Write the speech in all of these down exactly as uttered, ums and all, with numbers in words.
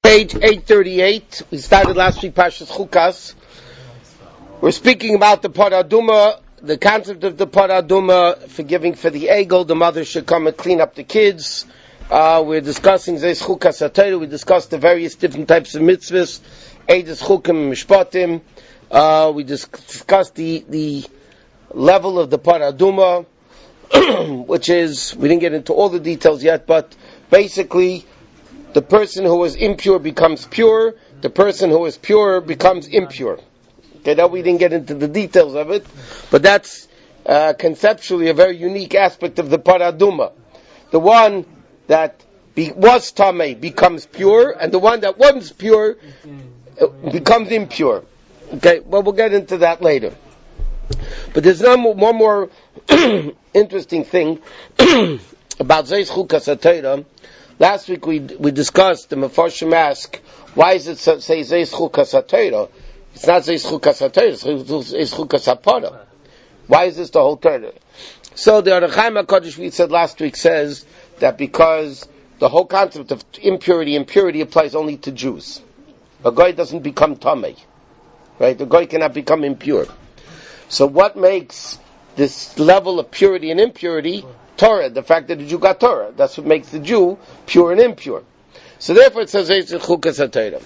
Page eight thirty-eight. We started last week Parshas Chukas. We're speaking about the Paraduma, the concept of the Paraduma, forgiving for the egel. The mother should come and clean up the kids. Uh, we're discussing Zeis Chukas HaTorah. We discussed the various different types of mitzvahs, Eidos Chukim Mishpatim. Uh, we dis- discussed the the level of the Paraduma, which is, we didn't get into all the details yet, but basically, the person who is impure becomes pure, the person who is pure becomes impure. Okay, now we didn't get into the details of it, but that's uh, conceptually a very unique aspect of the Paraduma. The one that be, was Tameh becomes pure, and the one that wasn't pure uh, becomes impure. Okay, well, we'll get into that later. But there's one more, one more interesting thing about Zeis Chukas HaTorah. Last week we we discussed, the Mefarshim ask, why is it say Zeis Chukas HaTorah? It's not Zeis Chukas HaTorah, it's Zeis Chukas HaPara. Why is this the whole Torah? So the Orach Chaim HaKadosh, we said last week, says that because the whole concept of impurity, impurity applies only to Jews. A guy doesn't become Tameh. Right? A guy cannot become impure. So what makes this level of purity and impurity? Torah, the fact that the Jew got Torah. That's what makes the Jew pure and impure. So therefore it says Zeis Chukas HaTorah.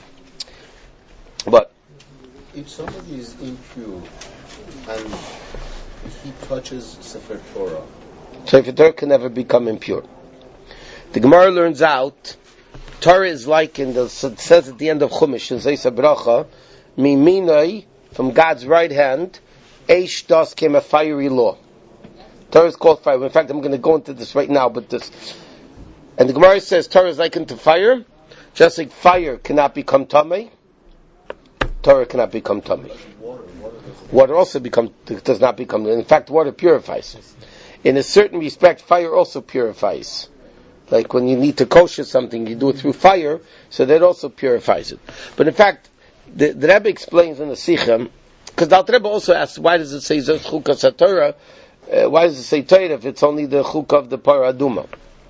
But if somebody is impure and if he touches Sefer Torah, Sefer Torah can never become impure. The Gemara learns out Torah is like in the, it says at the end of Chumash in Zeis HaBracha, Miminai, from God's right hand, Eish Das came a fiery law. Torah is called fire. In fact, I'm going to go into this right now, but this, and the Gemara says Torah is likened to fire, just like fire cannot become tamei, Torah cannot become tamei. Water, water, water also become, does not become, in fact, water purifies. In a certain respect, fire also purifies. Like when you need to kosher something, you do it through fire, so that also purifies it. But in fact, the, the Rebbe explains in the Sichem, because the Alter Rebbe also asks, why does it say Zeis Chukas HaTorah? Uh, why does it say Torah if it's only the chuk of the Paraduma?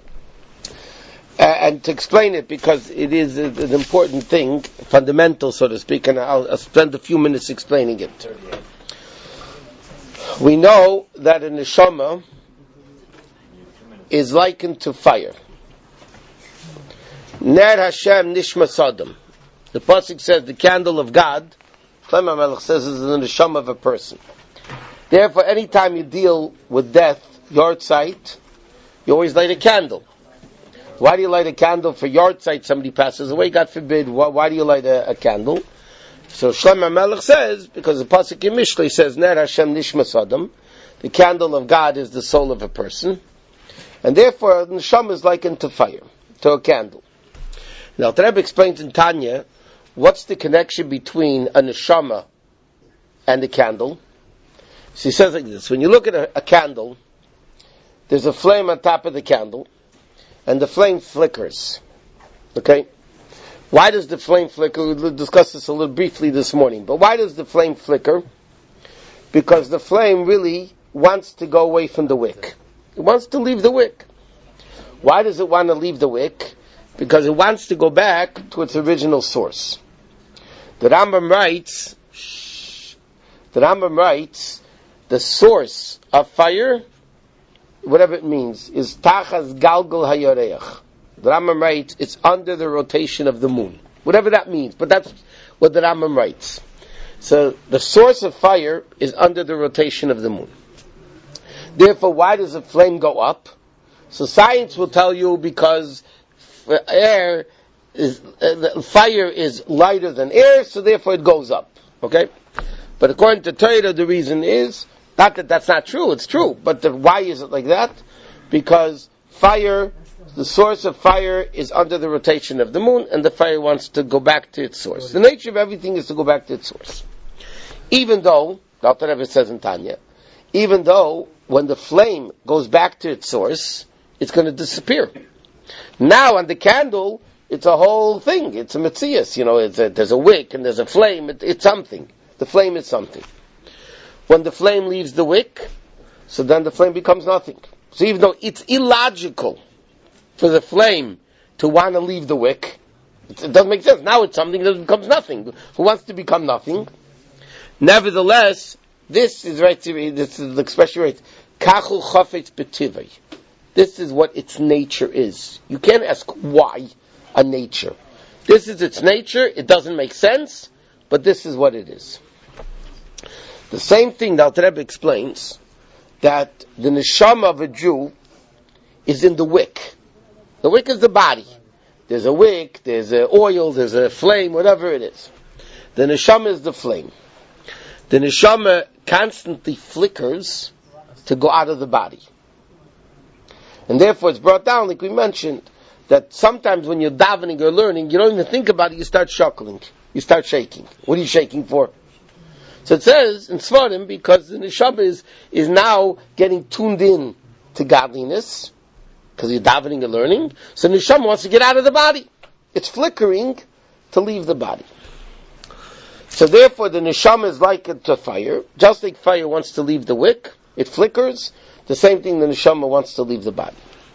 Uh, and to explain it, because it is a, an important thing, fundamental, so to speak, and I'll, I'll spend a few minutes explaining it. We know that a neshama is likened to fire. Ner Hashem nishma sadam. The pasuk says the candle of God. Shlomo HaMelech says is the neshama of a person. Therefore, anytime you deal with death, yard site, you always light a candle. Why do you light a candle for yard site? Somebody passes away, God forbid. Why, why do you light a, a candle? So Shlomo HaMelech says, because the pasuk in Mishlei says, Ner Hashem nishma sadam, the candle of God is the soul of a person, and therefore the neshama is likened to fire, to a candle. Now, the Rebbe explains in Tanya, what's the connection between a neshama and a candle? So he says like this, when you look at a, a candle, there's a flame on top of the candle, and the flame flickers. Okay? Why does the flame flicker? We'll discuss this a little briefly this morning, but why does the flame flicker? Because the flame really wants to go away from the wick. It wants to leave the wick. Why does it want to leave the wick? Because it wants to go back to its original source. The Rambam writes, shh, the Rambam writes, the source of fire, whatever it means, is Tachas Galgal Hayareach. The Rambam writes, it's under the rotation of the moon. Whatever that means, but that's what the Rambam writes. So, the source of fire is under the rotation of the moon. Therefore, why does the flame go up? So science will tell you because air is, uh, fire is lighter than air, so therefore it goes up. Okay? But according to Torah, the reason is, not that that's not true, it's true, but the, why is it like that? Because fire, the source of fire is under the rotation of the moon, and the fire wants to go back to its source. The nature of everything is to go back to its source. Even though, the Alter Rebbe says in Tanya, even though when the flame goes back to its source, it's going to disappear. Now on the candle, it's a whole thing, it's a metzias, you know, it's a, there's a wick and there's a flame, it, it's something. The flame is something. When the flame leaves the wick, so then the flame becomes nothing. So even though it's illogical for the flame to want to leave the wick, It, it doesn't make sense. Now it's something that becomes nothing. Who wants to become nothing? Nevertheless, this is right. This is the expression right. Kachul chafetz b'tivei. This is what its nature is. You can't ask why a nature. This is its nature. It doesn't make sense, but this is what it is. The same thing that Alter Rebbe explains, that the neshama of a Jew is in the wick. The wick is the body. There's a wick, there's a oil, there's a flame, whatever it is. The neshama is the flame. The neshama constantly flickers to go out of the body. And therefore it's brought down, like we mentioned, that sometimes when you're davening or learning, you don't even think about it, you start shuckling. You start shaking. What are you shaking for? So it says in Svarim, because the neshama is, is now getting tuned in to godliness, because you're davening and learning, so the neshama wants to get out of the body. It's flickering to leave the body. So therefore the neshama is like a fire. Just like fire wants to leave the wick, it flickers. The same thing the neshama wants to leave the body.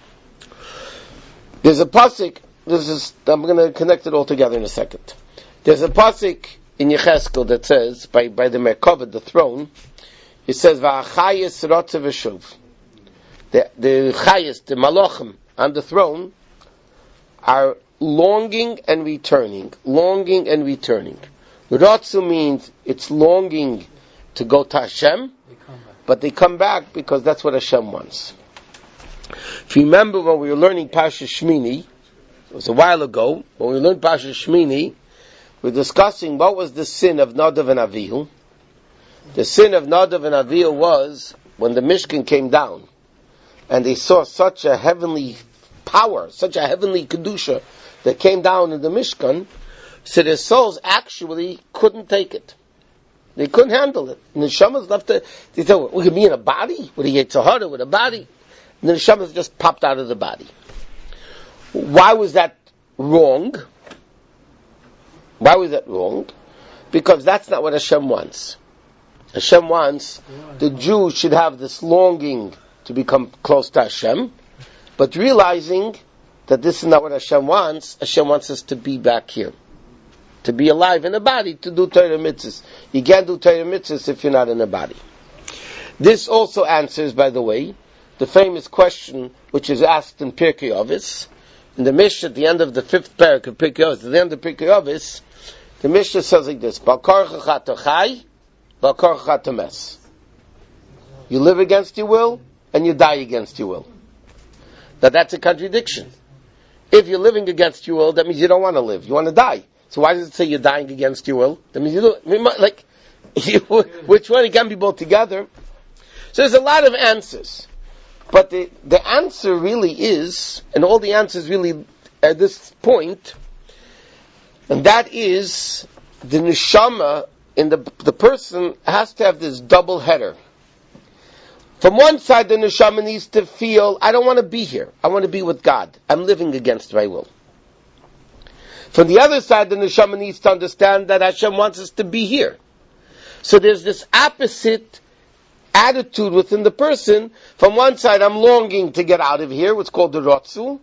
There's a pasuk, this is, I'm going to connect it all together in a second. There's a pasuk in Yecheskel that says, by, by the Merkavah, the throne, it says, V'achayis rotze v'shuv. The, the chayis, the malachim on the throne, are longing and returning. Longing and returning. Rotzu means it's longing to go to Hashem, but they come back because that's what Hashem wants. If you remember when we were learning Pasha Shmini, it was a while ago, when we learned Pasha Shmini, we were discussing what was the sin of Nadav and Avihu. The sin of Nadav and Avihu was when the Mishkan came down, and they saw such a heavenly power, such a heavenly Kedusha that came down in the Mishkan, so their souls actually couldn't take it. They couldn't handle it. And the Neshamas left it. They thought, we could be in a body? With a Yetzirah, with a body? And the Neshamas just popped out of the body. Why was that wrong? Why was that wrong? Because that's not what Hashem wants. Hashem wants the Jew should have this longing to become close to Hashem, but realizing that this is not what Hashem wants. Hashem wants us to be back here, to be alive in a body, to do Torah mitzvahs. You can't do Torah mitzvahs if you're not in a body. This also answers, by the way, the famous question which is asked in Pirkei Avos. In the Mishnah, at the end of the fifth parak of Pirkei Avos, at the end of Pirkei Avos, the Mishnah says like this: Bal korcha chai, bal korcha mes. You live against your will, and you die against your will. Now that's a contradiction. If you're living against your will, that means you don't want to live. You want to die. So why does it say you're dying against your will? That means you do, like, you, which one? It can be both together. So there's a lot of answers. But the, the answer really is, and all the answers really at this point, and that is, the neshama in the, the person has to have this double header. From one side, the neshama needs to feel, I don't want to be here. I want to be with God. I'm living against my will. From the other side, the neshama needs to understand that Hashem wants us to be here. So there's this opposite attitude within the person. From one side, I'm longing to get out of here, what's called the rotzu.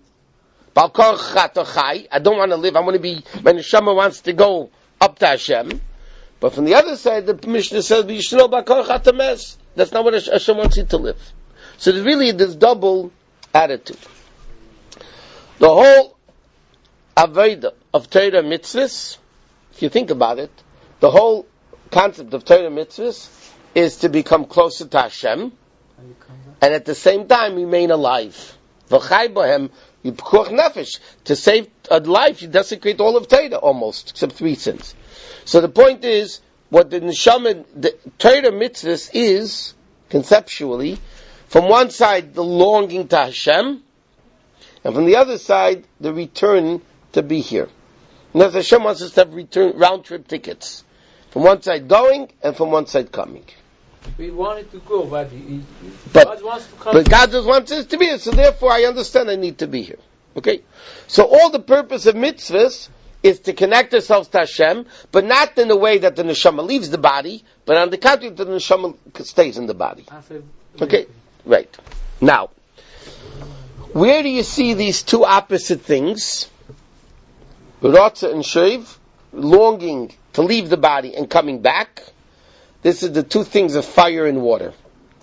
I don't want to live. I want to be, my neshama wants to go up to Hashem. But from the other side, the Mishnah says, that's not what Hashem wants you to live. So there's really this double attitude. The whole Avodah of Torah mitzvahs, if you think about it, the whole concept of Torah mitzvahs is to become closer to Hashem, and at the same time remain alive. V'chai bohem, yipkuach nefesh. To save a life, you desecrate all of Torah almost, except three sins. So the point is, what the neshama, the Torah mitzvahs is, conceptually, from one side, the longing to Hashem, and from the other side, the return to be here. And as Hashem wants us to have return, round-trip tickets. From one side going, and from one side coming. We wanted to go, but, he, but God wants to come. But God just wants us to be here, so therefore I understand I need to be here. Okay? So all the purpose of mitzvahs is to connect ourselves to Hashem, but not in the way that the neshama leaves the body, but on the contrary that the neshama stays in the body. Okay? Right. Now, where do you see these two opposite things? Rotza and Sheiv, longing to leave the body and coming back. This is the two things of fire and water.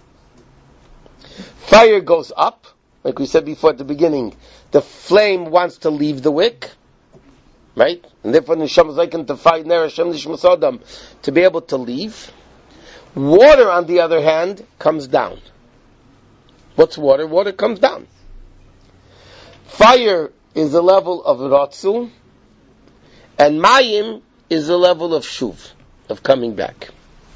Fire goes up, like we said before at the beginning. The flame wants to leave the wick, right? And therefore Neshama Zaykin to fight Ner Hashem Nishmas Adam to be able to leave. Water, on the other hand, comes down. What's water? Water comes down. Fire is the level of Ratzu, and Mayim is the level of Shuv, of coming back.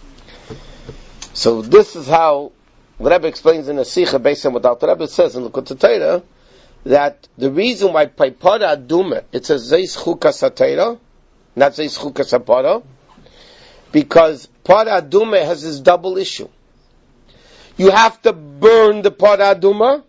So this is how the Rebbe explains in a Sikha based on what the Rebbe says in Likutei Torah, that the reason why by Para Aduma it says Zeis Chukas HaTorah, not Zeis Chukas HaPara, because Para Aduma has this double issue. You have to burn the Para Aduma,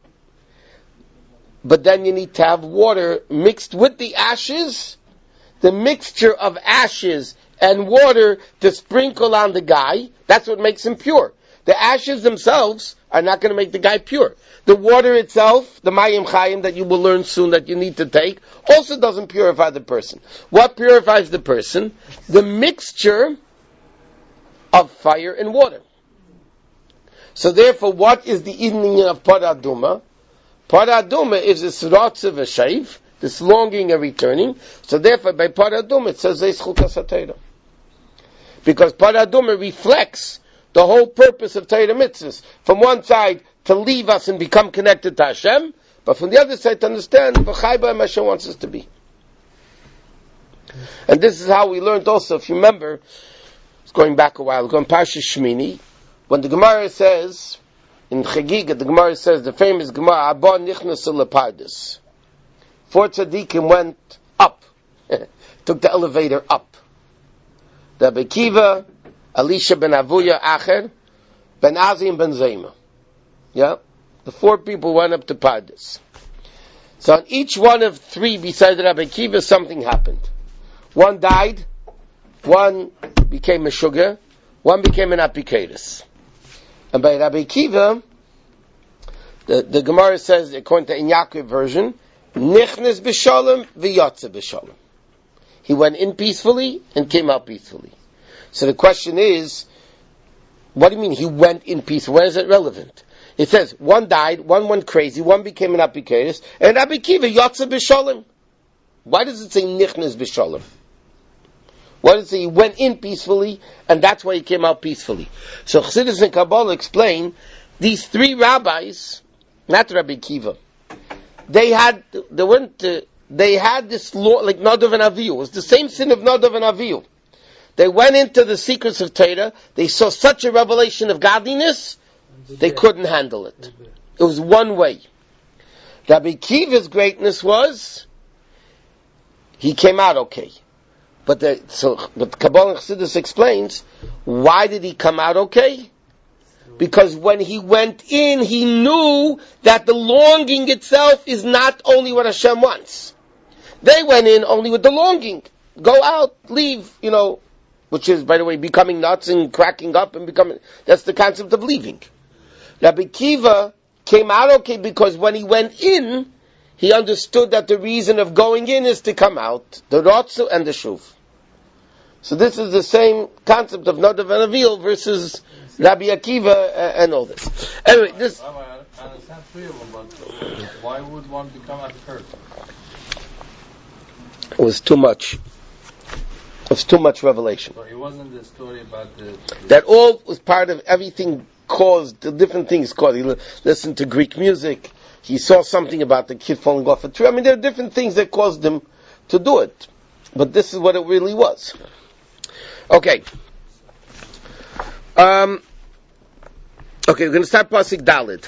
but then you need to have water mixed with the ashes, the mixture of ashes and water to sprinkle on the guy. That's what makes him pure. The ashes themselves are not going to make the guy pure. The water itself, the Mayim Chayim that you will learn soon that you need to take, also doesn't purify the person. What purifies the person? The mixture of fire and water. So therefore, what is the evening of Para Aduma? Para Aduma is this Ratza v'Sheiv, this longing and returning. So therefore, by Para Aduma it says Zeis Chukas HaTorah. Because Para Aduma reflects the whole purpose of Torah mitzvahs. From one side, to leave us and become connected to Hashem, but from the other side, to understand V'chai b'Hem Hashem wants us to be. And this is how we learned also, if you remember, it's going back a while ago, in Parshas Shmini, when the Gemara says, in Chagiga, the Gemara says, the famous Gemara, Abba nichnas lepardes. Four tzaddikim went up, took the elevator up. The Rebbe Akiva, Elisha ben Avuya Acher, Ben Azi and Ben Zayma. Yeah? The four people went up to Pardes. So on each one of three besides Rebbe Akiva, something happened. One died, one became a sugar, one became an apikatus. And by Rebbe Akiva, the, the Gemara says, according to the Yaakov version, Nichnes b'shalom v'yotze b'shalom. He went in peacefully and came out peacefully. So the question is, what do you mean he went in peace? Where is it relevant? It says, one died, one went crazy, one became an apikatus, and Rebbe Akiva yotze b'shalom. Why does it say Nichnes b'shalom? Why does it say he went in peacefully, and that's why he came out peacefully? So Chassidus and Kabbalah explain, these three rabbis, not Rebbe Akiva, they had, they went to, they had this law, like Nadav and Avihu. It was the same sin of Nadav and Avihu. They went into the secrets of Torah, they saw such a revelation of godliness, they couldn't handle it. It was one way. Rabbi Akiva's greatness was, he came out okay. But the, so, but Kabbalah and Chassidus explains, why did he come out okay? Because when he went in, he knew that the longing itself is not only what Hashem wants. They went in only with the longing. Go out, leave, you know, which is, by the way, becoming nuts and cracking up and becoming, that's the concept of leaving. Rabbi Akiva came out okay because when he went in, he understood that the reason of going in is to come out. The Rotzu and the Shuv. So this is the same concept of Nadav and Avihu versus Rabbi Akiva and all this. Anyway, this... I understand three of them, but why would one become at first? It was too much. It was too much revelation. So it wasn't the story about the... the that all was part of everything caused, the different things caused. He li- listened to Greek music. He saw something about the kid falling off a tree. I mean, there are different things that caused him to do it. But this is what it really was. Okay. Um, okay, we're going to start Pasuk Daled.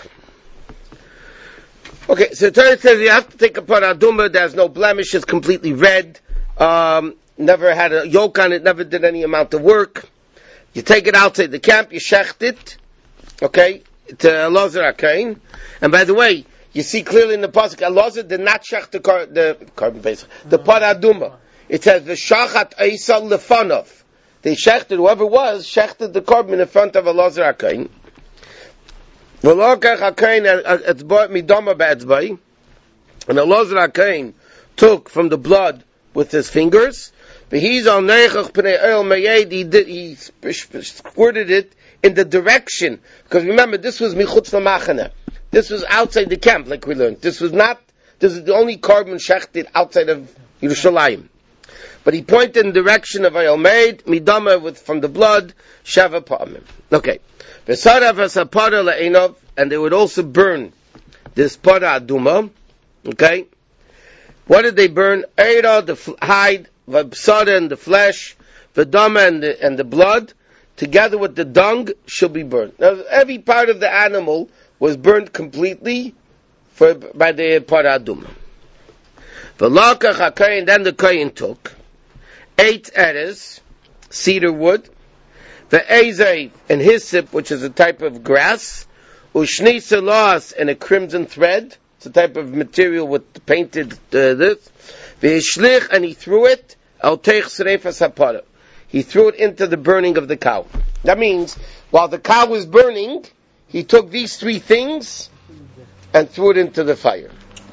Okay, so the Torah says you have to take a Para Aduma that has no blemish, it's completely red, um, never had a yoke on it, never did any amount of work. You take it outside the camp, you shecht it, okay, to Elazar HaKohen. And by the way, you see clearly in the Pasuk, Elazar did not shecht the, car, the carbon base, the Para Aduma. It says, V'shachat Eisa lefanov. They shechted, whoever was, shechted the carbon in front of Elazar HaKohen. V'lokach HaKohen etzbot midama be'etzbai. And Elazar HaKohen took from the blood with his fingers. But he's on Neichach Pnei Oil Mayed, he did, he squirted it in the direction, because remember, this was Michutz Lamachane. This was outside the camp, like we learned. This was not, this is the only carbon shechted outside of Yerushalayim. But he pointed in the direction of Oil Mayed, Midama with, from the blood, Shava Pa'amim. Okay. V'sarav v'sapara le'enov, and they would also burn this para aduma. Okay. What did they burn? Eira, the f- hide, v'bsara, and the flesh, v'dama, and the, and the blood, together with the dung, shall be burned. Now, every part of the animal was burned completely for, by the para aduma. V'lakach ha'kayin, then the kayin took eight eres, cedar wood, the ezei and hyssop, which is a type of grass, ushni salas and a crimson thread, it's a type of material with painted uh, this, v'ishlich, and he threw it, al teich sreifas hapara. He threw it into the burning of the cow. That means, while the cow was burning, he took these three things and threw it into the fire.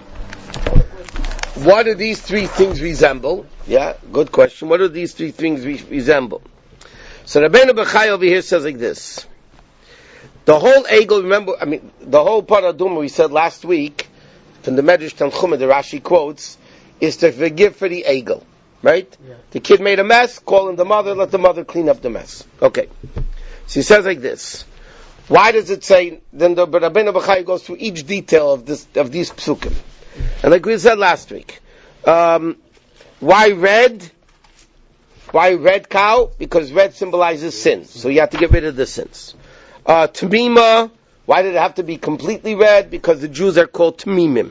What do these three things resemble? Yeah, good question. What do these three things re- resemble? So Rabbeinu Bechai over here says like this. The whole egel, remember, I mean, the whole paraduma we said last week, from the Medrash Tanchuma, the Rashi quotes, is to forgive for the egel. Right? Yeah. The kid made a mess, call in the mother, let the mother clean up the mess. Okay. So he says like this. Why does it say, then the Rabbeinu Bechai goes through each detail of this, of these psukim. And like we said last week, um, why red? Why red cow? Because red symbolizes sin. So you have to get rid of the sins. Uh, Tamima, why did it have to be completely red? Because the Jews are called Tamimim.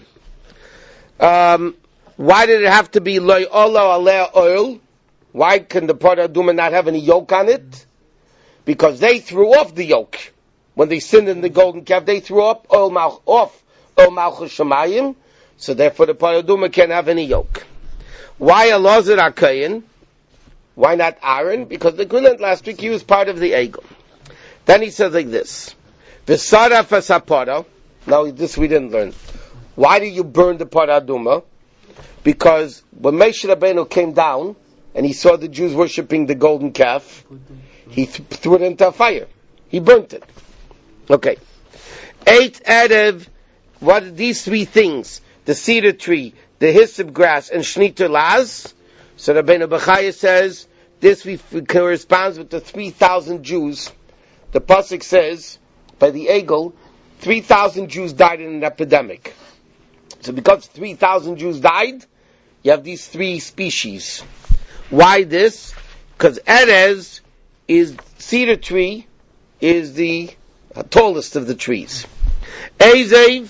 Um, why did it have to be loy ola aleh oil? Why can the Parah Aduma not have any yoke on it? Because they threw off the yoke. When they sinned in the golden calf, they threw up oil malch, off oil malchus shamayim. So therefore the Parah Aduma can't have any yoke. Why Elazar HaKohen? Why not Aaron? Because the Gulant last week, he was part of the Egel. Then he says like this. V'saraf ha'sapara. Now this we didn't learn. Why do you burn the Parah Aduma? Because when Moshe Rabbeinu came down, and he saw the Jews worshipping the golden calf, he th- threw it into a fire. He burnt it. Okay. Eight Erev, what are these three things? The cedar tree, the hyssop grass, and shniter laz. So Rabbeinu Bechaya says, this we, we corresponds with the three thousand Jews. The Pasuk says, by the Egel, three thousand Jews died in an epidemic. So because three thousand Jews died, you have these three species. Why this? Because Erez is, cedar tree is the tallest of the trees. Ezev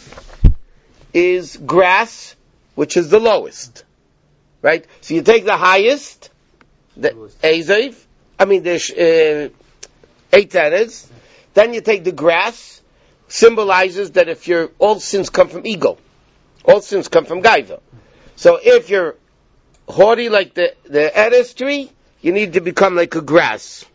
is grass, which is the lowest. Right? So you take the highest, the Ezev, I mean the uh, eight Erez, then you take the grass, symbolizes that if you're, all sins come from ego. All sins come from Gaiva. So if you're haughty like the, the Erez tree, you need to become like a grass.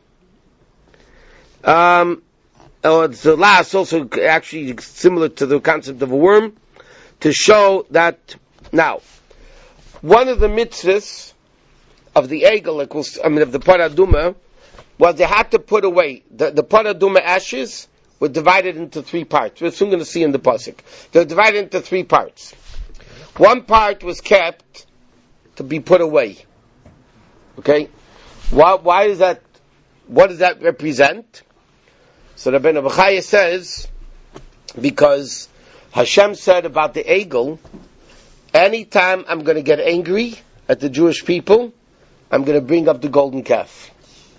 Um, or the last also actually similar to the concept of a worm, to show that, now, one of the mitzvahs of the Egel, like we'll, I mean of the Parah Aduma, was they had to put away, the, the Parah Aduma ashes were divided into three parts. We're soon going to see in the Pasuk. They're divided into three parts. One part was kept to be put away. Okay? Why, why is that, what does that represent? So Rabbeinu Bechaya says, because Hashem said about the Egel, anytime I'm going to get angry at the Jewish people, I'm going to bring up the golden calf.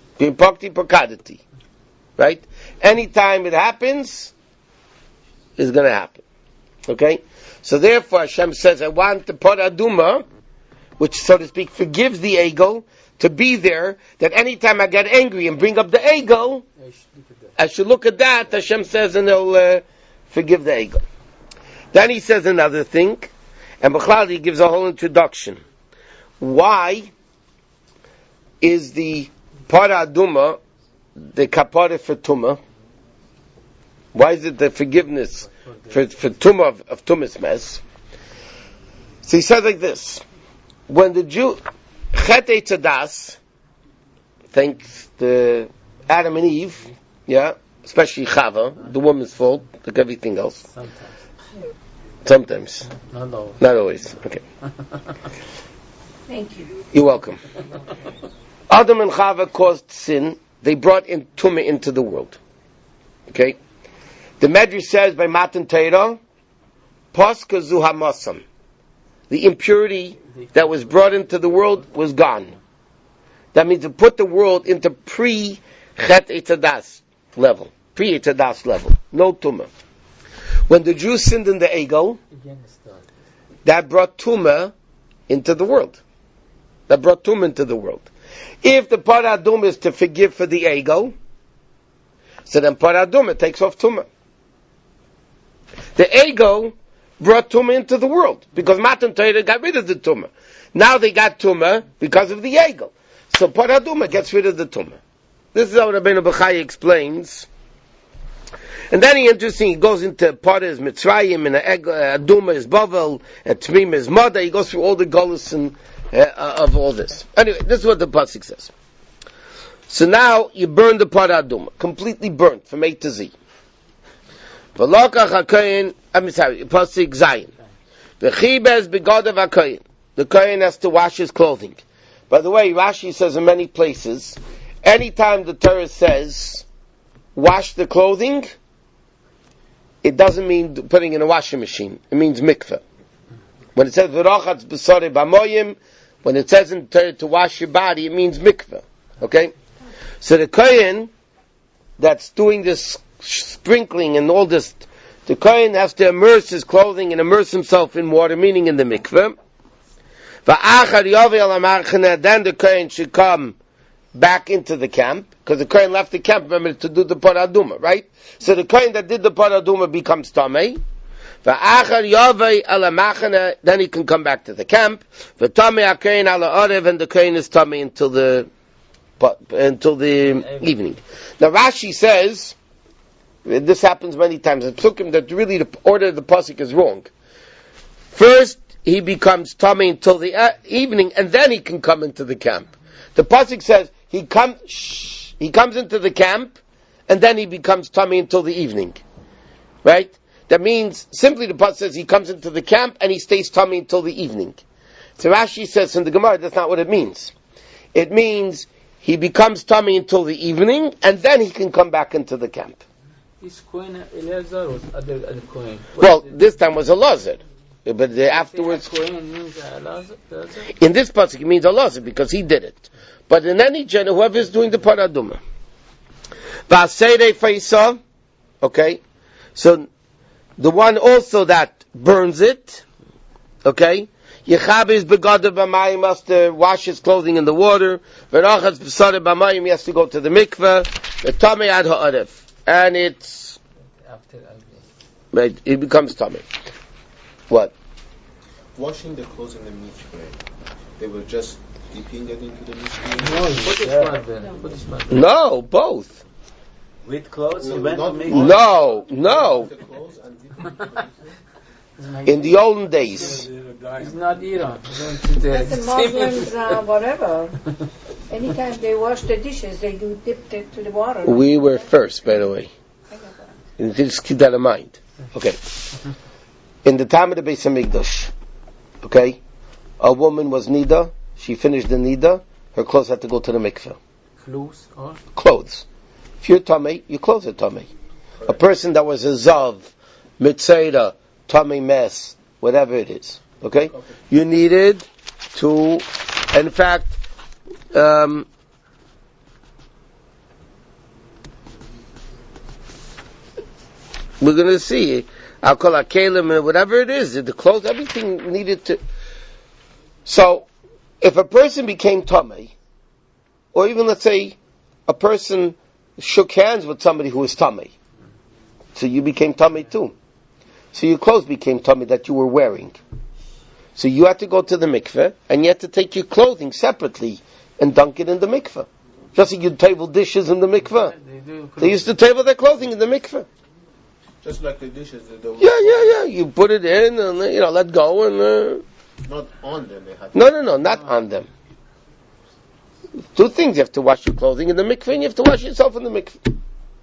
Right? Anytime it happens, it's going to happen. Okay? So therefore Hashem says, I want the Parah Aduma, which so to speak forgives the Egel, to be there, that anytime I get angry and bring up the Egel, I should look at that, Hashem says, and he'll uh, forgive the Egel. Then he says another thing, and Bechlal he gives a whole introduction. Why is the Parah Aduma the kapara for Tumah? Why is it the forgiveness for, for Tumah of, of Tumah's mess? So he says like this. When the Jew, Chet Eitz Hadas, thanks to Adam and Eve, yeah, especially Chava, the woman's fault, like everything else. Sometimes. Sometimes. Not always. Not always. Okay. Thank you. You're welcome. Adam and Chava caused sin. They brought in tumah into the world. Okay? The Medrash says by Matan Torah, Paska zu hamasam. The impurity that was brought into the world was gone. That means to put the world into pre-Chet Eitz Hadas level. Pre-Eitz Hadas level. No tumah. When the Jews sinned in the Egel, that brought tumah into the world. That brought tumah into the world. If the paradum is to forgive for the Egel, so then paradum takes off tumah. The Egel brought tumah into the world because Matan Torah got rid of the tumah. Now they got tumah because of the Egel. So paraduma gets rid of the tumah. This is how Rabbeinu Bechai explains. And then he interesting, he goes into Parah is Mitzrayim, and Aduma is Bavel, and Tmim is Mada. He goes through all the Golus and, uh, of all this. Anyway, this is what the Pasuk says. So now you burn the Parah Aduma, completely burnt from A to Z. V'lokach HaKohen, I'm sorry, Pasuk Zayin. V'chibez begodav HaKohen. The Kohen has to wash his clothing. By the way, Rashi says in many places, anytime the Torah says, wash the clothing, it doesn't mean putting in a washing machine. It means mikveh. When it says v'rochatz b'sarei b'moyim, when it says in Torah to wash your body, it means mikveh. Okay? So the Kohen that's doing this sprinkling and all this, the Kohen has to immerse his clothing and immerse himself in water, meaning in the mikveh. Then the Kohen should come back into the camp, because the Kohen left the camp, remember, to do the Paraduma, right? So the Kohen that did the Paraduma becomes Tamei. Then he can come back to the camp. And the Kohen is Tamei until the until the evening. Now Rashi says, this happens many times, it took him that really the order of the Pasuk is wrong. First, he becomes Tamei until the uh, evening, and then he can come into the camp. The Pasuk says, he comes, shh, he comes into the camp, and then he becomes Tamei until the evening. Right? That means, simply the Pasuk says, he comes into the camp, and he stays Tamei until the evening. So Rashi says in the Gemara, that's not what it means. It means, he becomes Tamei until the evening, and then he can come back into the camp. This Kohen Eliezer was other, other Kohen. Well, this time was Elazar. But the afterwards, Kohen means Elazar? In this pasuk, it means Elazar because he did it. But in any general, whoever is doing the paraduma, v'aseirei faisa, okay. So the one also that burns it, okay. Yechabiz begadav b'mayim, has to wash his clothing in the water. V'rachatz b'sarei b'mayim, he has to go to the mikveh. V'tamei ad ha'aref, and it's after right, it becomes tamei. What? Washing the clothes in the mikveh, they were just dipping it into the mikveh? No, put it smart then. Put it smart. No, both. With clothes, No, you went not to make No, no. The clothes and dipping. In the olden days. It's not Iran. Going to But the the Muslims, uh, whatever, anytime they wash the dishes, they do dip it to the water. We were first, by the way. You just keep that in mind. Okay. In the time of the Beis Hamikdash, okay, a woman was nida, she finished the nida, her clothes had to go to the mikveh. Clothes or? Clothes. If you're tamei, your clothes are tamei. A person that was a zav, mitzera, tamei mes, whatever it is, okay, you needed to, in fact, um, we're going to see. I'll call it kalim and whatever it is, the clothes, everything needed to. So, if a person became tamei, or even let's say a person shook hands with somebody who was tamei, so you became tamei too. So your clothes became tamei that you were wearing. So you had to go to the mikveh, and you had to take your clothing separately and dunk it in the mikveh. Just like you'd table dishes in the mikveh. They, do They used to table their clothing in the mikveh. Just like the dishes. They don't Yeah, yeah, yeah. You put it in and, you know, let go and... Uh, Not on them. They had no, no, no, not on them. Two things: you have to wash your clothing in the mikveh, and you have to wash yourself in the mikveh.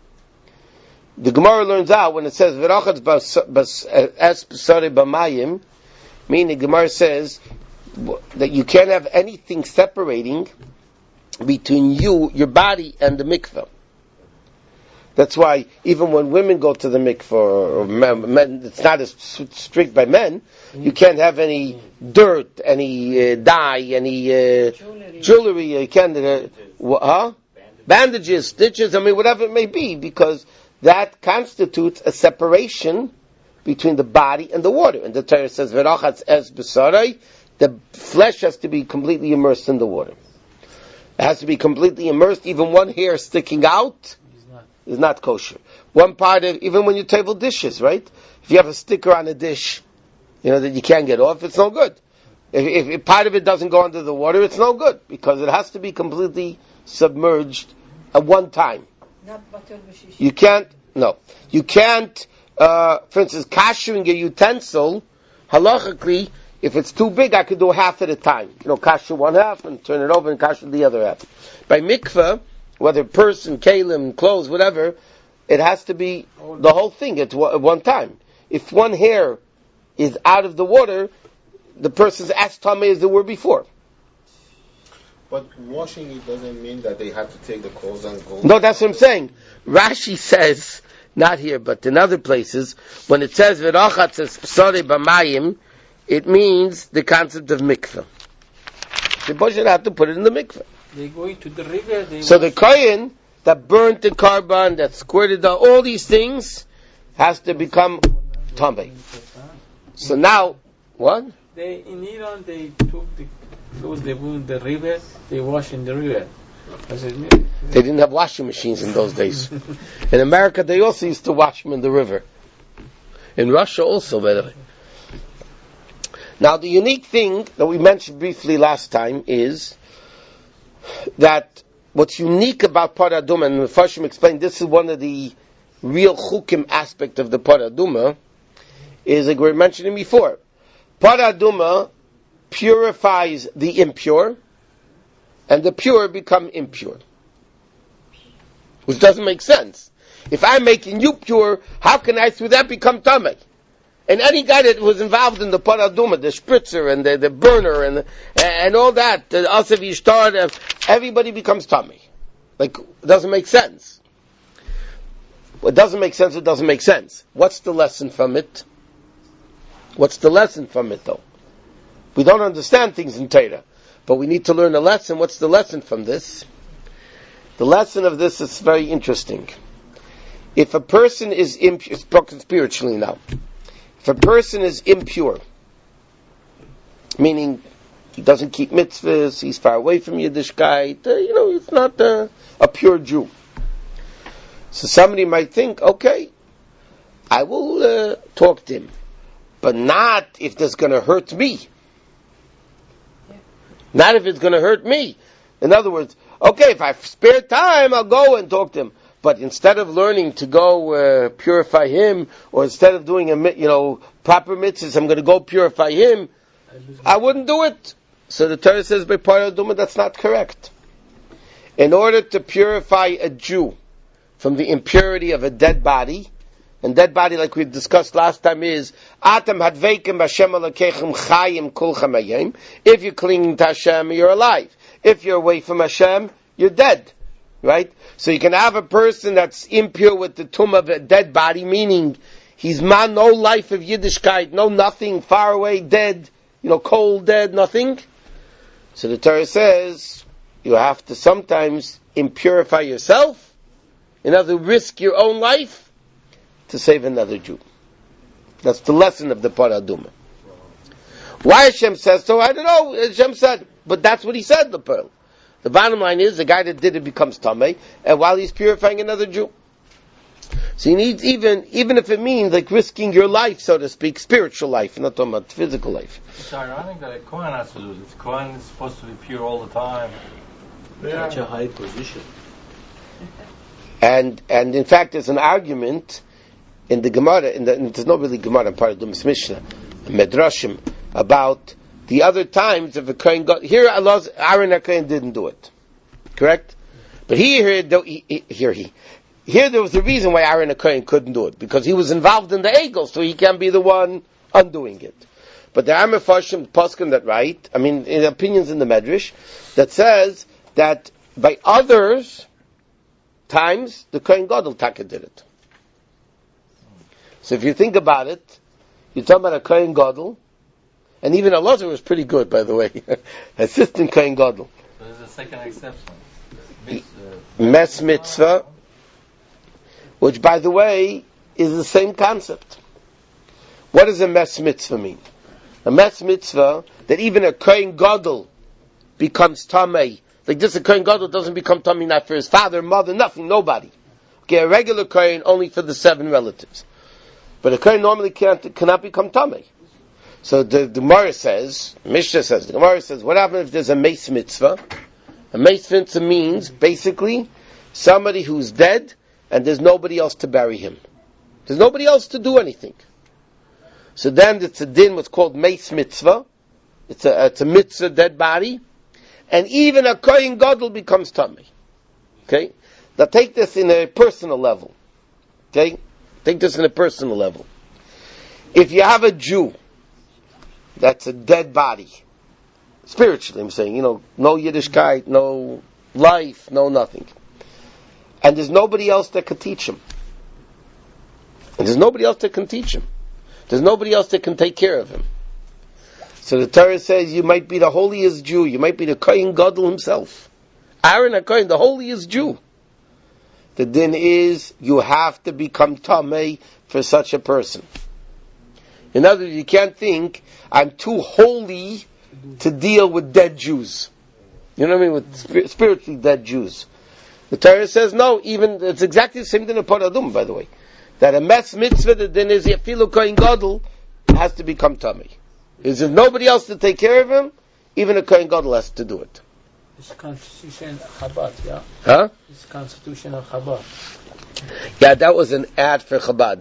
The Gemara learns out when it says "V'rachatz bas es b'sarei b'mayim," meaning the Gemara says that you can't have anything separating between you, your body, and the mikveh. That's why even when women go to the mikveh, or men, men it's not as strict by men. You can't have any dirt, any uh, dye, any uh, jewelry. jewelry. You can't, uh, wh- huh? Bandages, stitches. I mean, whatever it may be, because that constitutes a separation between the body and the water. And the Torah says, "V'rachatz es b'sarei," the flesh has to be completely immersed in the water. It has to be completely immersed. Even one hair sticking out is not kosher. One part of, even when you table dishes, right? If you have a sticker on a dish, you know, that you can't get off, it's no good. If, if, if part of it doesn't go under the water, it's no good, because it has to be completely submerged at one time. You can't, no. You can't, uh, for instance, kashering a utensil, halachically, if it's too big, I could do half at a time. You know, kasher one half and turn it over and kasher the other half. By mikveh, whether person, kalim, clothes, whatever, it has to be the whole thing at one time. If one hair is out of the water, the person's as tamei as they were before. But washing it doesn't mean that they have to take the clothes and go. No, that's what I'm saying. Rashi says, not here, but in other places, when it says v'rachatz es b'sarei b'mayim, it means the concept of mikveh. The Boshel had to put it in the mikveh. They go into the river. They so the kohen that burnt the carbon, that squirted the, all these things, has to become tamei. So now, what? They in Iran they took the clothes they put in the river. They wash in the river. They didn't have washing machines in those days. In America, they also used to wash them in the river. In Russia, also, by the way. Now, the unique thing that we mentioned briefly last time is that what's unique about Parah Adumah, and Mepharshim explained this is one of the real chukim aspect of the Parah Adumah, is like we were mentioning before. Parah Adumah purifies the impure, and the pure become impure. Which doesn't make sense. If I'm making you pure, how can I through that become tamei? And any guy that was involved in the Parah Adumah, the spritzer and the, the burner and and all that, the Asav Yishtar, everybody becomes tamei. Like, it doesn't make sense. It doesn't make sense, it doesn't make sense. What's the lesson from it? What's the lesson from it, though? We don't understand things in Torah, but we need to learn a lesson. What's the lesson from this? The lesson of this is very interesting. If a person is impure, spoken spiritually now, if a person is impure, meaning he doesn't keep mitzvahs, he's far away from Yiddishkeit, uh, you know, he's not uh, a pure Jew. So somebody might think, okay, I will uh, talk to him, but not if that's going to hurt me. Not if it's going to hurt me. In other words, okay, if I spare time, I'll go and talk to him. But instead of learning to go uh, purify him, or instead of doing a you know proper mitzvahs, I'm going to go purify him, I wouldn't do it. So the Torah says by Parah Adumah that's not correct. In order to purify a Jew from the impurity of a dead body, and dead body, like we discussed last time, is Atam hadveikim Hashem alakechem chayim kulchem hayom. If you're clinging to Hashem, you're alive. If you're away from Hashem, you're dead. Right? So you can have a person that's impure with the tumah of a dead body, meaning he's man, no life of Yiddishkeit, no nothing, far away, dead, you know, cold, dead, nothing. So the Torah says you have to sometimes impurify yourself, in other words, risk your own life to save another Jew. That's the lesson of the Parah Adumah. Why Hashem says so, I don't know. Hashem said, but that's what He said, the pearl. The bottom line is, the guy that did it becomes tamei, and while he's purifying another Jew. So he needs, even even if it means like risking your life, so to speak, spiritual life, not talking about physical life. It's ironic that a Kohen has to do this. Kohen is supposed to be pure all the time. Such a high position. And and in fact, there's an argument in the Gemara, in the, and there's not really Gemara in Parah Adumah Mishnah, Medrashim, about the other times if a Kohen got, here Allah's, Aaron HaKohen didn't do it. Correct? But here, here, here, he, here there was the reason why Aaron HaKohen couldn't do it, because he was involved in the egel, so he can't be the one undoing it. But there are Mefarshim Poskim that write, I mean, in opinions in the Medrash, that says that by others times the Kohen Gadol Taka did it. So if you think about it, you're talking about a Kohen Gadol, and even Elazar was pretty good, by the way, assistant Kohen Gadol. So there's a second exception. Mes mitzvah, which, by the way, is the same concept. What does a mes mitzvah mean? A mes mitzvah, that even a Kohen Gadol becomes tamei. Like this, a Kohen Gadol doesn't become tamei not for his father, mother, nothing, nobody. Okay, a regular Kohen only for the seven relatives. But a Kohen normally can't, cannot become tamei. So the, the Gemara says, Mishnah says, the Gemara says, what happens if there's a mes mitzvah? A mes mitzvah means, basically, somebody who's dead, and there's nobody else to bury him. There's nobody else to do anything. So then it's a din, what's called mes mitzvah. It's a, it's a mitzvah, dead body. And even a Kohen Gadol becomes tamei. Okay? Now take this in a personal level. Okay? Take this in a personal level. If you have a Jew, that's a dead body. Spiritually, I'm saying, you know, no Yiddishkeit, no life, no nothing. And there's nobody else that can teach him. And there's nobody else that can teach him. There's nobody else that can take care of him. So the Torah says you might be the holiest Jew, you might be the Kohen Gadol himself. Aaron HaKohen, the holiest Jew. The din is, you have to become tamei for such a person. In other words, you can't think, I'm too holy to deal with dead Jews. You know what I mean? With spir- spiritually dead Jews. The Torah says no, even, it's exactly the same thing in Paradum, by the way. That a mes mitzvah, the din is, Yafilu Kohen Gadol has to become tamei. Is there nobody else to take care of him? Even a Kohen Gadol has to do it. It's Constitution of Chabad, yeah? Huh? It's Constitution of Chabad. Yeah, that was an ad for Chabad.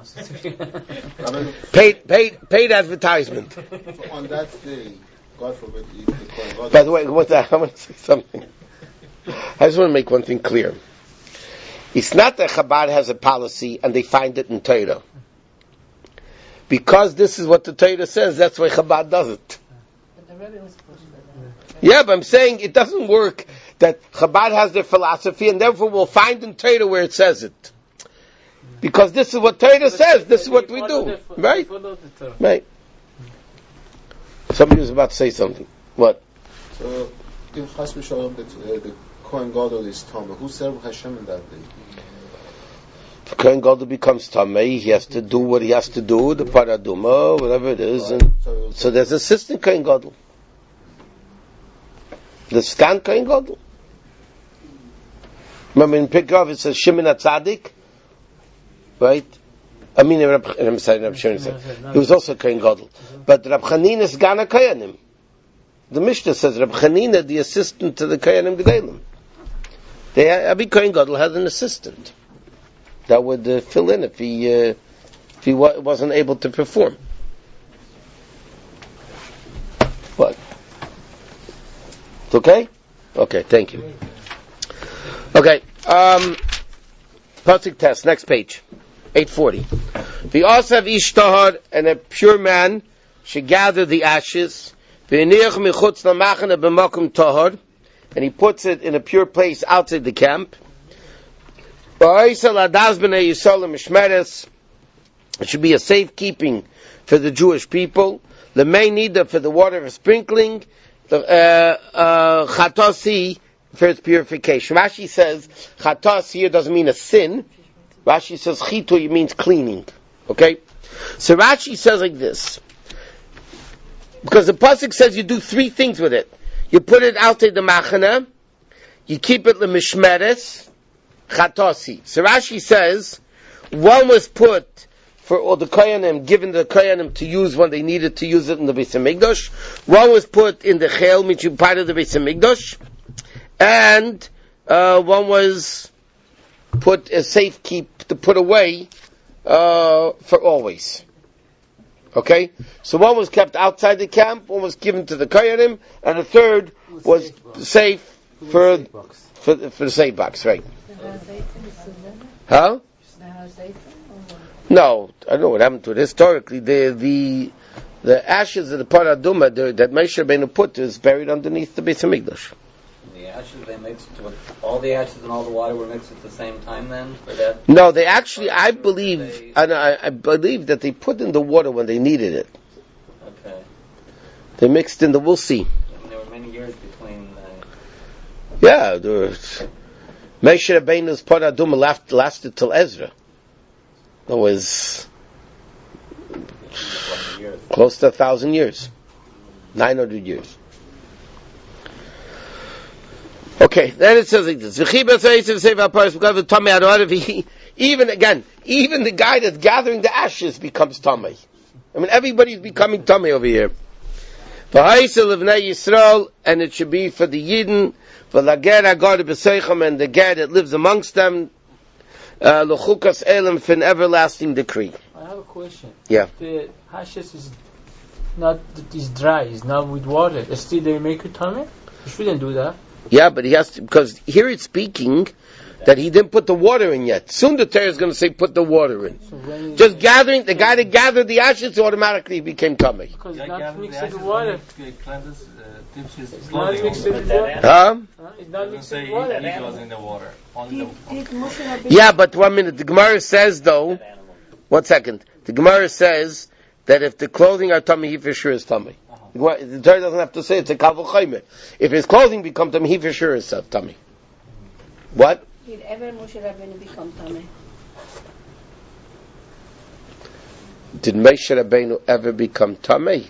paid, paid, paid advertisement. So on that day, God forbid, if the Kohen Gadol... By the way, what the, I want to say something. I just want to make one thing clear. It's not that Chabad has a policy and they find it in Torah. Because this is what the Torah says, that's why Chabad does it. But the Rebbe was supposed to do that. Yeah, but I'm saying it doesn't work that Chabad has their philosophy and therefore we'll find in Torah where it says it. Because this is what Torah says, this is what we do. Right? Right. Somebody was about to say something. What? So, if Chas v'Shalom, that uh, the Kohen Gadol is tamei, who served Hashem in that day? If Kohen Gadol becomes tamei, he has to do what he has to do, the paraduma, whatever it is, and so, so there's assistant Kohen Gadol. The scan Kohen Gadol. Remember in Pikov it says Shimon HaTzadik, right? I mean, Rab, I'm sorry, Rab Shimon said he was also Kohen Gadol, but Rab Chanina is Gana Kohenim. The Mishnah says Rab Chanina, the assistant to the Kohenim Gedolim. They, every Kohen Gadol had an assistant that would uh, fill in if he uh, if he wa- wasn't able to perform. What? It's okay? Okay, thank you. Okay, um, Pasuk test, next page, eight forty. The Asav Ish Tahar, and a pure man should gather the ashes, and he puts it in a pure place outside the camp. It should be a safekeeping for the Jewish people. The main need for the water of sprinkling, the uh, uh, chatasi for its purification. Rashi says chatas here doesn't mean a sin. Rashi says chitu means cleaning. Okay, so Rashi says like this, because the pasuk says you do three things with it. You put it outside the machana, you keep it l'mishmeres, chatasi. So Rashi says one was put for all the Koyanim, given the Koyanim to use when they needed to use it in the Beis HaMikdash. One was put in the Chel, which is part of the Beis HaMikdash. And uh, one was put as safe keep to put away uh, for always. Okay? So one was kept outside the camp, one was given to the Koyanim, and the third was safe for for the, for the save box, right? Huh? No, I don't know what happened to it. Historically, the the the ashes of the Paraduma that Moshe Rabbeinu put is buried underneath the Beis Hamikdash. The ashes they mixed with all the ashes and all the water were mixed at the same time. Then for that. No, they actually, I believe, I, I believe that they put in the water when they needed it. Okay. They mixed in the. We'll see. And there were many years between. Uh, yeah, there was. Moshe Rabbeinu's Paraduma lasted, lasted till Ezra. It was close to a thousand years, nine hundred years. Okay, then it says like this: even again, even the guy that's gathering the ashes becomes tamei. I mean, everybody's becoming tamei over here. And it should be for the Yidden, for the ger agad and the ger that lives amongst them. L'chukas elam for an everlasting decree. I have a question. Yeah. The ashes is not is dry. It's not with water. Still, they make it tummy. You shouldn't do that. Yeah, but he has to, because here it's speaking that he didn't put the water in yet. Soon the Torah is going to say put the water in. So just gathering, the guy that gathered the ashes automatically became tummy. Because it's not mixed with water. It's not mixed with water. Huh? It's not mixed with It water. was in the water. Only Did, the did Moshe Rabbeinu Yeah, but one minute. The Gemara says though, one second. The Gemara says that if the clothing are tummy, he for sure is tummy. The Torah doesn't have to say it's a kavul chaymer. If his clothing becomes tummy, he for sure is tummy. What? did ever Moshe Rabbeinu become tamei? Did Moshe Rabbeinu ever become tamei?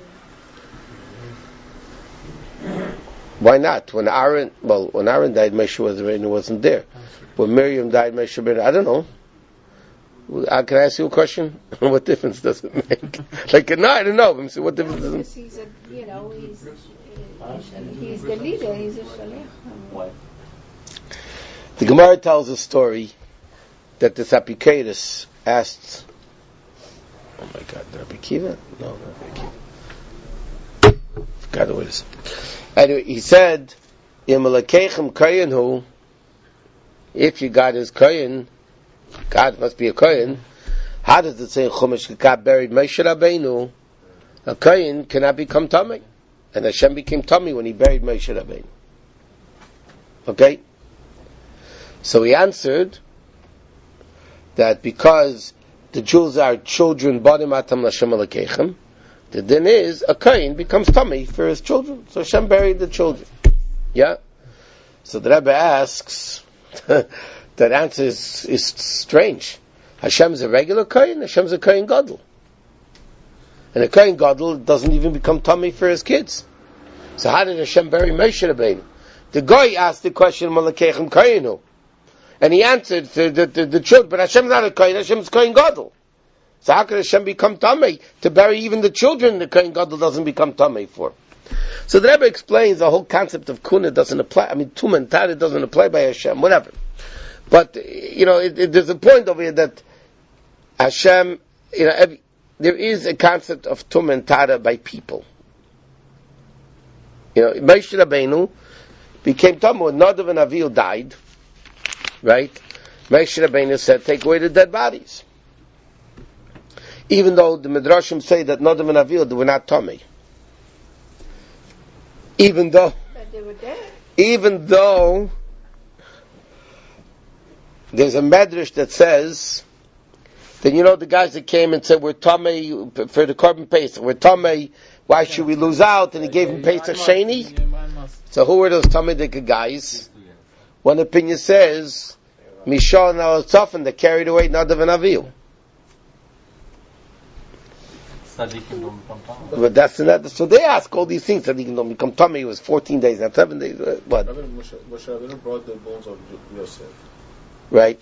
Why not? When Aaron, well, when Aaron died, Moshe Rabbeinu wasn't there. When Miriam died, Moshe Rabbeinu, I don't know. Uh, can I ask you a question? What difference does it make? Like, no, I don't know. What difference does it make? Because he's a, you know, he's, uh, he's the leader, he's a shaliach. what? The Gemara tells a story that the Epicurus asked, oh my God, Rabbi Kiva? No, not Rabbi Kiva. Forgot what it is. Anyway, he said, "Im lekechem kohenhu, if you got his kohen, God must be a kohen. How does it say in Chumash God buried Moshe Rabbeinu? A kohen cannot become tamei, and Hashem became tamei when He buried Moshe Rabbeinu." Okay, so he answered that because the Jews are children, badim atam l'Hashem lekechem, the din is a kohen becomes tamei for his children. So Hashem buried the children. Yeah. So the Rebbe asks. That answer is, is strange. Hashem's a regular kohen, Hashem's a kohen gadol. And a kohen gadol doesn't even become tamei for his kids. So how did Hashem bury Moshe Rabbeinu? The guy asked the question, Malakechem kohenu. And he answered the, the, the, the children, but Hashem's not a kohen, Hashem's kohen gadol. So how could Hashem become tamei? To bury even the children, the kohen gadol doesn't become tamei for. So the Rebbe explains the whole concept of kuna doesn't apply. I mean, tum and tada doesn't apply by Hashem, whatever. But, you know, it, it, there's a point over here that Hashem, you know, every, there is a concept of tum and tada by people. You know, Moshe Rabbeinu became tamei when Nadav and Avihu died, right? Moshe Rabbeinu said, take away the dead bodies. Even though the Midrashim say that Nadav and Avihu were not tamei. Even though, But they were there. even though, there's a medrash that says that, you know, the guys that came and said we're tamei for the carbon pesach, we're tamei, why should we lose out? And he gave him pesach sheni. So who were those tamei guys? One opinion says Mishal and Al-Tzafan that carried away Nadav and Avihu. But that's another. So they ask all these things that he can become tamei. It was fourteen days, not seven days. What? Moshe Rabbeinu brought the bones of Yosef. Right.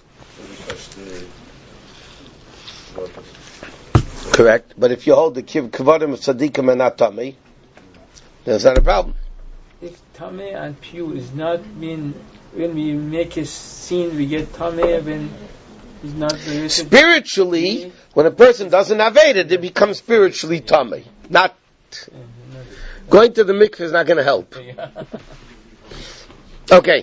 Correct. But if you hold the kavadim of tzaddikim and not tamei, then it's not a problem. If tamei and pure is not mean when we make a sin, we get tamei when it's not related. Spiritually, when a person doesn't have it, it becomes spiritually tamei. Not going to the mikveh is not going to help. Okay.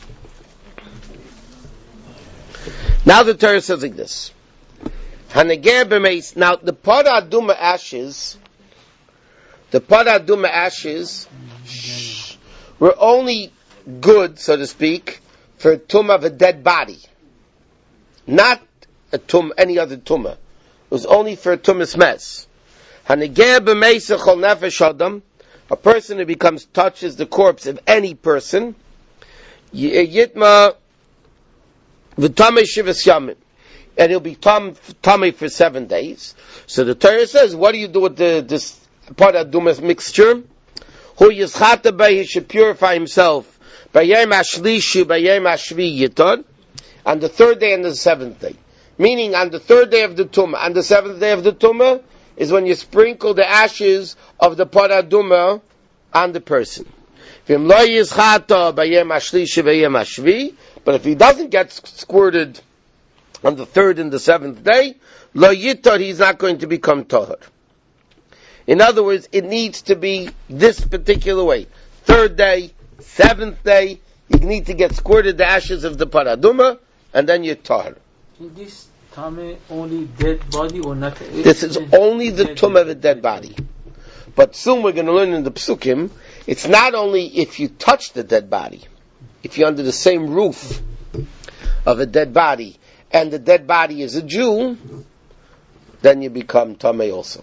Now the Torah says like this. Haneger b'meis. Now the para aduma ashes, the para aduma ashes were only good, so to speak, for a tumah of a dead body, not a tum any other tumah. It was only for a tumah smes. Haneger b'meis chol nefesh adam, a person who becomes touches the corpse of any person, yitma v'tamei shivas yamim, and he'll be tam tamei for seven days. So the Torah says, what do you do with the this part of dumas mixture? Who yischata by he should purify himself by yom hashlishi by yom hashvi yiton, on the third day and the seventh day. Meaning, on the third day of the tumah and the seventh day of the tumah is when you sprinkle the ashes of the para duma on the person. V'im lo yischata by yom hashlishi by yom hashvi. But if he doesn't get squirted on the third and the seventh day, lo yitar, he's not going to become tahor. In other words, it needs to be this particular way. Third day, seventh day, you need to get squirted the ashes of the paraduma, and then you're tahor. Is this tumah only dead body or not? This is only the tumah of a dead body. But soon we're going to learn in the psukim, it's not only if you touch the dead body. If you're under the same roof of a dead body, and the dead body is a Jew, then you become Tamei also.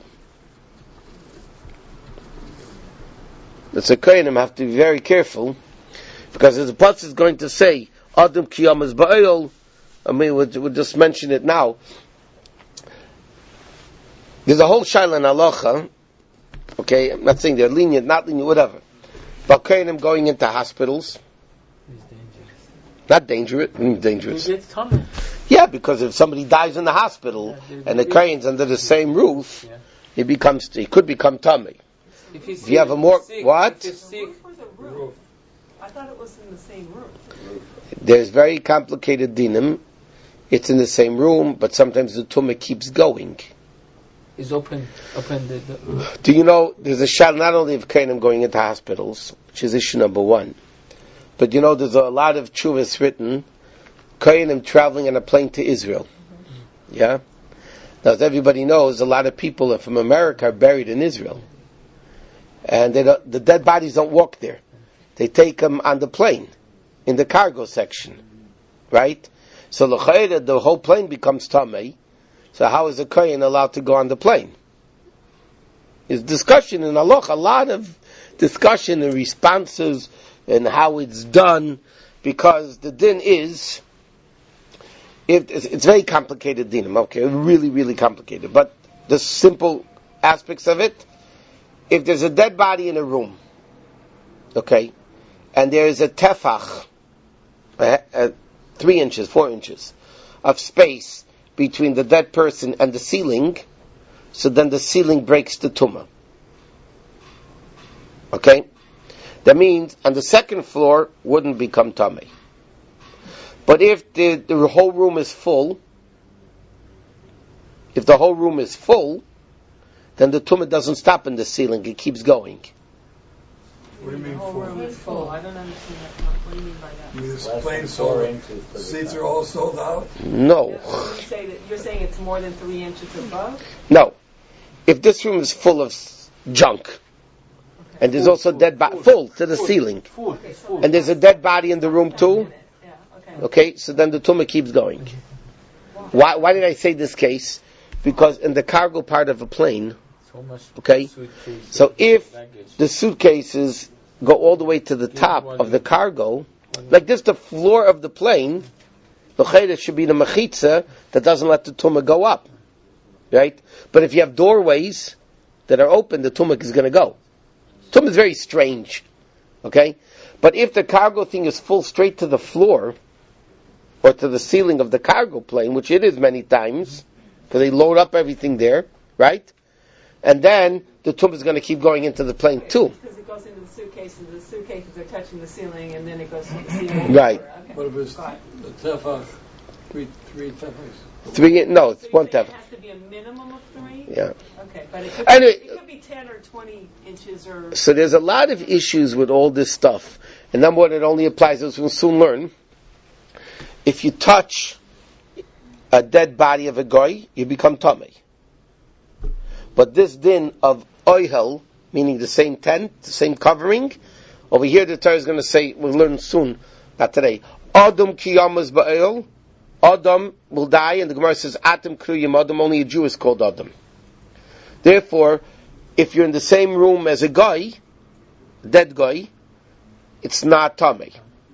The Kohanim have to be very careful, because as the Pasuk is going to say, Adam Kiyam is Ba'ayol, I mean, we'll, we'll just mention it now. There's a whole Shaila in Halacha, okay, I'm not saying they're lenient, not lenient, whatever, but Kohanim going into hospitals, not dangerous, dangerous. Yeah, because if somebody dies in the hospital yeah, and the Kohen's under the same roof, yeah. he becomes, he could become tummy. If, if you have a more sick, what? Sick, roof. I thought it was in the same room. There's very complicated dinim. It's in the same room, but sometimes the tumah keeps going. Is open, open the, the. Do you know there's a shal not only of Kohenim going into hospitals, which is issue number one. But you know, there's a lot of tshuvas written, Kohanim traveling on a plane to Israel. Mm-hmm. Yeah? Now, as everybody knows, a lot of people from America are buried in Israel. And they don't, the dead bodies don't walk there. They take them on the plane, in the cargo section. Right? So, the whole plane becomes tamei. So how is a Kohen allowed to go on the plane? There's discussion in Halacha, a lot of discussion and responses, and how it's done, because the din is, if, it's, it's very complicated din, okay, really, really complicated, but the simple aspects of it, if there's a dead body in a room, okay, and there is a tefach, uh, uh, three inches, four inches, of space between the dead person and the ceiling, so then the ceiling breaks the tumah. Okay? That means on the second floor wouldn't become tamei. But if the, the whole room is full, if the whole room is full, then the tumah doesn't stop in the ceiling, it keeps going. What do you mean the whole full? room is full. I don't understand that. What do you mean by that? You mean this plane sold, seats are all sold out? No. Yeah, so you say that you're saying it's more than three inches above? No. If this room is full of junk, and there's also a dead body, full to the ceiling. And there's a dead body in the room too. Okay, so then the tumah keeps going. Why, why did I say this case? Because in the cargo part of a plane, okay, so if the suitcases go all the way to the top of the cargo, like this, the floor of the plane, the chayre should be the mechitza that doesn't let the tumah go up. Right? But if you have doorways that are open, the tumah is going to go. Tumah is very strange, okay? But if the cargo thing is full straight to the floor, or to the ceiling of the cargo plane, which it is many times, because they load up everything there, right? And then the tumah is going to keep going into the plane too. Because it goes into the suitcases, the suitcases are touching the ceiling, and then it goes to the ceiling. Right. Okay. What if it's the tefach, three, three tefachs? Three, no, it's so one tefach. It has to be a minimum of three? Yeah. Okay, but it could, anyway, be, it could be ten or twenty inches or... So there's a lot of issues with all this stuff. and number one, it only applies, as we'll soon learn, if you touch a dead body of a goy, you become tamei. But this din of oihel, meaning the same tent, the same covering, over here the Torah is going to say, we'll learn soon, not today, Adam kiyamas ba'oil, Adam will die, and the Gemara says, Atam kriyim Adam, only a Jew is called Adam. Therefore, if you're in the same room as a guy, dead guy, it's not tamei.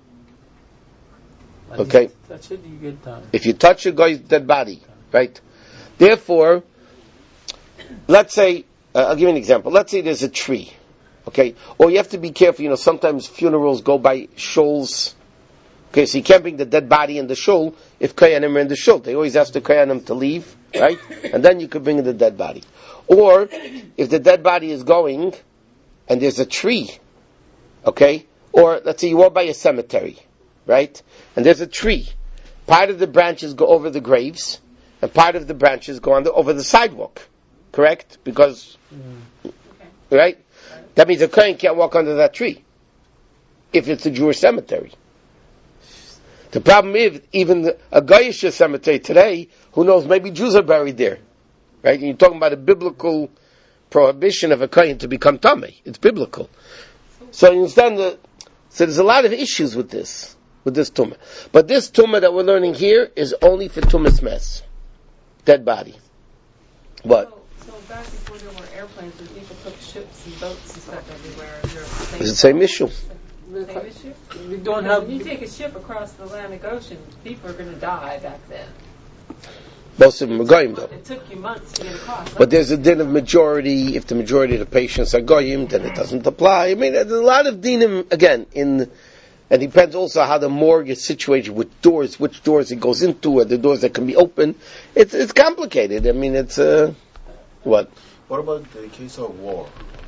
Okay? Touch it, you get done. If you touch a guy's dead body, right? Therefore, let's say, uh, I'll give you an example. Let's say there's a tree, okay? Or you have to be careful, you know, sometimes funerals go by shuls. Okay, so you can't bring the dead body in the shul if Kayanim are in the shul. They always ask the Kayanim to leave, right? And then you could bring in the dead body. Or, if the dead body is going, and there's a tree, okay? Or, let's say you walk by a cemetery, right? And there's a tree. Part of the branches go over the graves, and part of the branches go on the, over the sidewalk. Correct? Because, mm. right? That means a Kohen can't walk under that tree, if it's a Jewish cemetery. The problem is, even the, a Goyish cemetery today, who knows, maybe Jews are buried there. Right? And you're talking about a biblical prohibition of a Kohen to become tamei. It's biblical. So you understand that, so there's a lot of issues with this, with this tumah. But this tumah that we're learning here is only for tumas mes. Dead body. What? So, so back before there were airplanes, when people took ships and boats and stuff everywhere, is there the same It's the same issue. Same issue? We don't When have. you take a ship across the Atlantic Ocean, people are going to die back then. Most of them are goyim though. It took you months to get across. But there's a din of majority. If the majority of the patients are goyim, then it doesn't apply. I mean, there's a lot of dinim, again, in, and it depends also how the morgue is situated, with doors, which doors it goes into, or the doors that can be open. It's it's complicated. I mean, it's, uh, what? What about the case of war?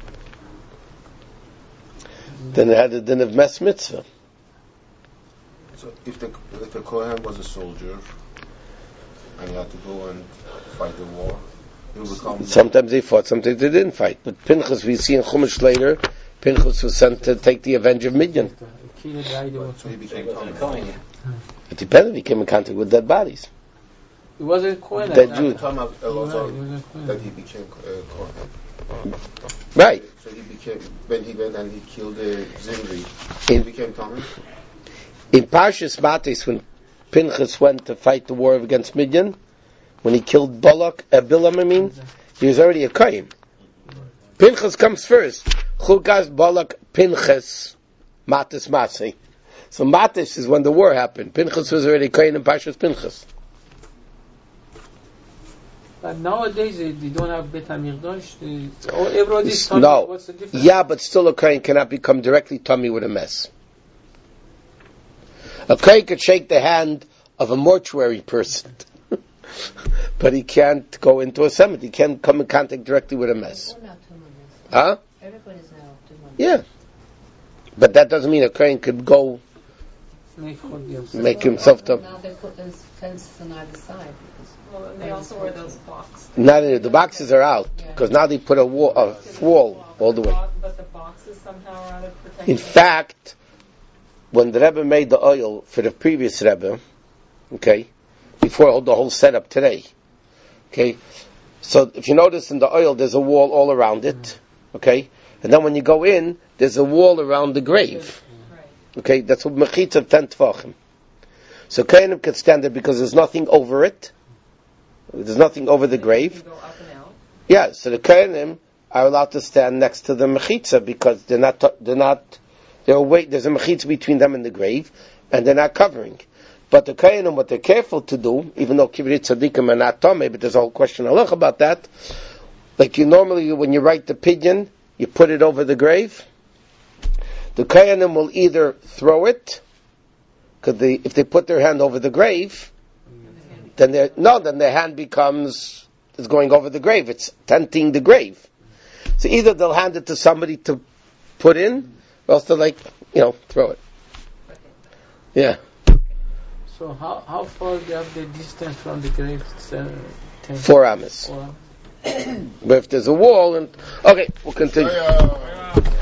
Then it had a din of mes mitzvah. So if the if the Kohen was a soldier and he had to go and fight the war, he would become. Sometimes they fought, sometimes they didn't fight. But Pinchas, we see in Chumash later, Pinchas was sent to take the revenge of Midian. So he became tamei. It depends if he came in contact with dead bodies. It wasn't Kohen. Dead At Jew. the time of Elazar, Right, it wasn't Kohen. that he became uh, Kohen. Right. So he became, when he went and he killed the Zimri, In- he became tamei. In Parshas Matis, when Pinchas went to fight the war against Midian, when he killed Balak, uh, Bilam, I mean, he was already a Kohen. Pinchas comes first. Chukas, Balak, Pinchas, Matis, Masi. So Matis is when the war happened. Pinchas was already a Kohen in Parshas Pinchas. But nowadays they, they don't have Bet HaMikdash. They- oh, Everybody's tamei. No. What's the difference? Yeah, but still a Kohen cannot become directly tummy with a mess. A Kohen could shake the hand of a mortuary person, but he can't go into a cemetery. He can't come in contact directly with a mess. We're not tumas. Huh? Everybody's now tumas. Yeah. But that doesn't mean a Kohen could go Make chod make himself tum. Now they put those fences on either side. Because Well, and they also wear those boxes. Not in, the boxes are out because now they put a wall, a wall all the way. But the boxes somehow are out of protection. In fact, when the Rebbe made the oil for the previous Rebbe, okay, before the whole setup today, okay, so if you notice in the oil, there's a wall all around it, okay, and then when you go in, there's a wall around the grave, okay, that's what mechitza of ten tvachim. So Kohanim can stand there because there's nothing over it, there's nothing over the grave. Go up and out. Yeah, so the Kohanim are allowed to stand next to the mechitza because they're not, they're not, they're away, there's a mechitza between them and the grave, and they're not covering. But the Kohanim, what they're careful to do, even though Kivrit Tzadikim are not tamei, but there's a whole question halach about that, like you normally, when you write the pidyon, you put it over the grave. The Kohanim will either throw it, because they, if they put their hand over the grave, then their, no, then their hand becomes, is going over the grave, it's tenting the grave. So either they'll hand it to somebody to put in, or else they'll like, you know, throw it. Yeah. So how how far they have the distance from the grave? Uh, ten- Four amas. Four. But if there's a wall, and okay, we'll continue.